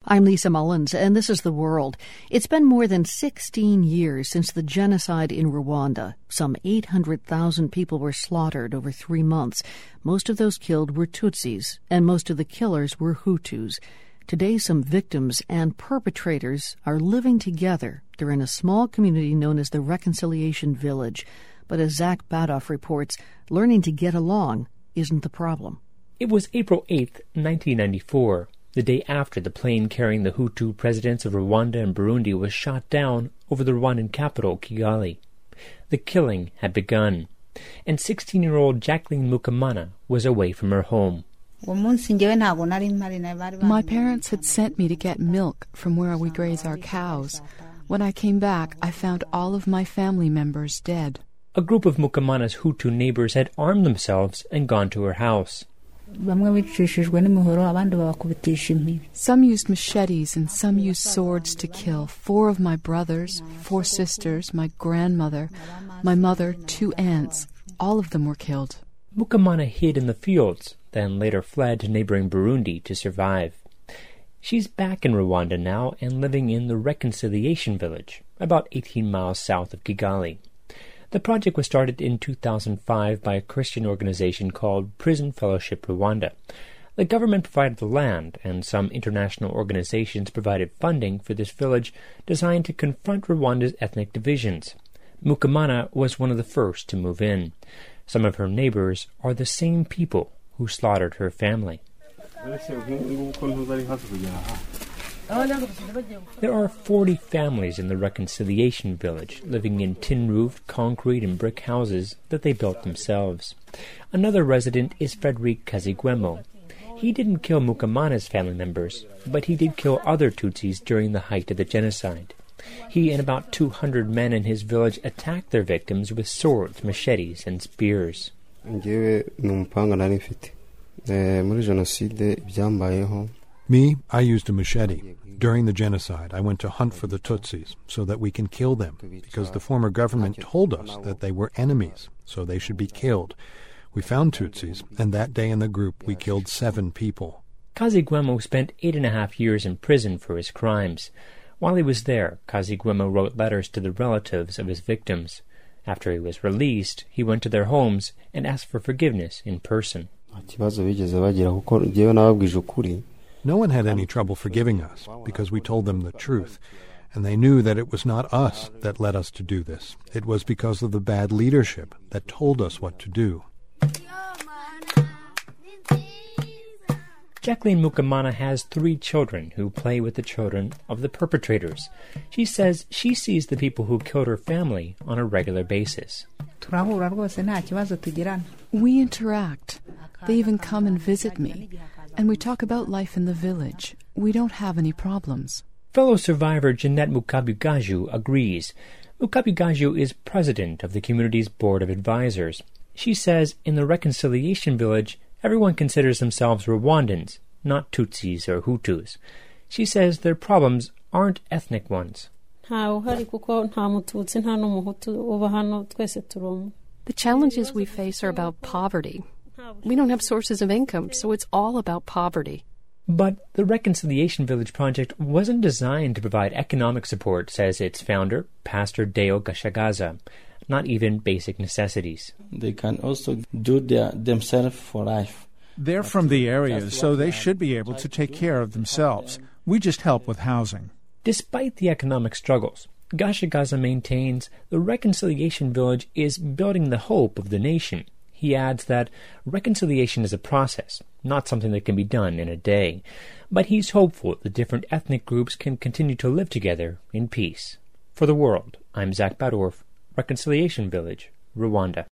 I'm Lisa Mullins, and this is The World. It's been more than 16 years since the genocide in Rwanda. Some 800,000 people were slaughtered over 3 months. Most of those killed were Tutsis, and most of the killers were Hutus. Today, some victims and perpetrators are living together. They're in a small community known as the Reconciliation Village. But as Zach Badoff reports, learning to get along isn't the problem. It was April 8th, 1994, the day after the plane carrying the Hutu presidents of Rwanda and Burundi was shot down over the Rwandan capital, Kigali. The killing had begun, and 16-year-old Jacqueline Mukamana was away from her home. My parents had sent me to get milk from where we graze our cows. When I came back, I found all of my family members dead. A group of Mukamana's Hutu neighbors had armed themselves and gone to her house. Some used machetes and some used swords to kill 4 of my brothers, 4 sisters, my grandmother, my mother, 2 aunts. All of them were killed. Mukamana hid in the fields, then later fled to neighboring Burundi to survive. She's back in Rwanda now and living in the Reconciliation Village, about 18 miles south of Kigali. The project was started in 2005 by a Christian organization called Prison Fellowship Rwanda. The government provided the land, and some international organizations provided funding for this village designed to confront Rwanda's ethnic divisions. Mukamana was one of the first to move in. Some of her neighbors are the same people who slaughtered her family. There are 40 families in the Reconciliation Village, living in tin-roofed, concrete and brick houses that they built themselves. Another resident is Frederic Kazigwemo. He didn't kill Mukamana's family members, but he did kill other Tutsis during the height of the genocide. He and about 200 men in his village attacked their victims with swords, machetes, and spears. Me, I used a machete. During the genocide, I went to hunt for the Tutsis so that we can kill them, because the former government told us that they were enemies, so they should be killed. We found Tutsis, and that day in the group we killed 7 people. Kazigwemo spent 8.5 years in prison for his crimes. While he was there, Kazigwemo wrote letters to the relatives of his victims. After he was released, he went to their homes and asked for forgiveness in person. No one had any trouble forgiving us, because we told them the truth, and they knew that it was not us that led us to do this. It was because of the bad leadership that told us what to do. Jacqueline Mukamana has 3 children who play with the children of the perpetrators. She says she sees the people who killed her family on a regular basis. We interact. They even come and visit me. And we talk about life in the village. We don't have any problems. Fellow survivor Jeanette Mukabugaju agrees. Mukabugaju is president of the community's board of advisors. She says in the Reconciliation Village, everyone considers themselves Rwandans, not Tutsis or Hutus. She says their problems aren't ethnic ones. The challenges we face are about poverty. We don't have sources of income, so it's all about poverty. But the Reconciliation Village project wasn't designed to provide economic support, says its founder, Pastor Deo Gashagaza. Not even basic necessities. They can also do themselves for life. They're from the area, so they should be able to take care of themselves. We just help with housing. Despite the economic struggles, Gashagaza maintains the Reconciliation Village is building the hope of the nation. He adds that reconciliation is a process, not something that can be done in a day. But he's hopeful that different ethnic groups can continue to live together in peace. For The World, I'm Zach Badoff, Reconciliation Village, Rwanda.